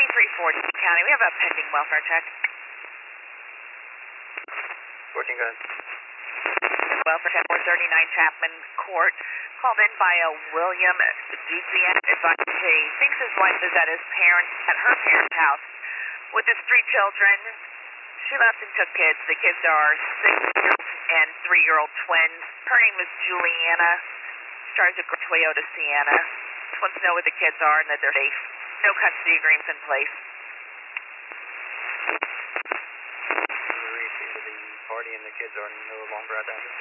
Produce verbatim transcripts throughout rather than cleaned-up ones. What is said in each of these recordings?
seventy-three forty County, we have a pending welfare check. fourteen gun. Welfare check, four thirty-nine Chapman Court. Called in by a William Ducian. Advised he thinks his wife is at his parents, at her parents' house with his three children. She left and took kids. The kids are six-year-old and three-year-old twins. Her name is Juliana. She drives a Toyota Sienna. Just wants to know where the kids are and that they're safe. No custody agreements in place. The party and the kids are no longer at the address.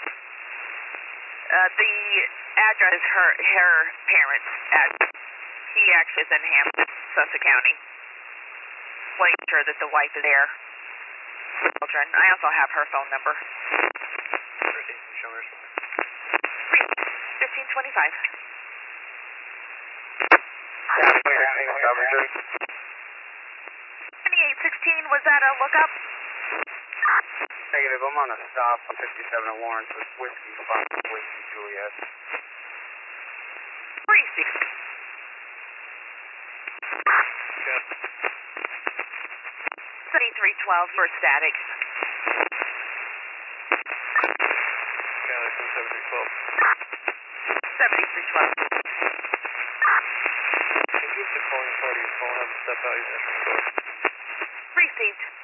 Uh, the address is her her parents' address. He actually is in Hampton, Sussex County. Making sure that the wife is there. Children. I also have her phone number. fifteen twenty-five. twenty-eight sixteen, was that a lookup? Negative, I'm on a stop on fifty-seven at Lawrence with Whiskey, Whiskey Juliet. Precinct. seventy-three twelve for static. Galaxy seventy-three twelve. seventy-three twelve. Can you give the calling party a call and have them step out? You're going to Received.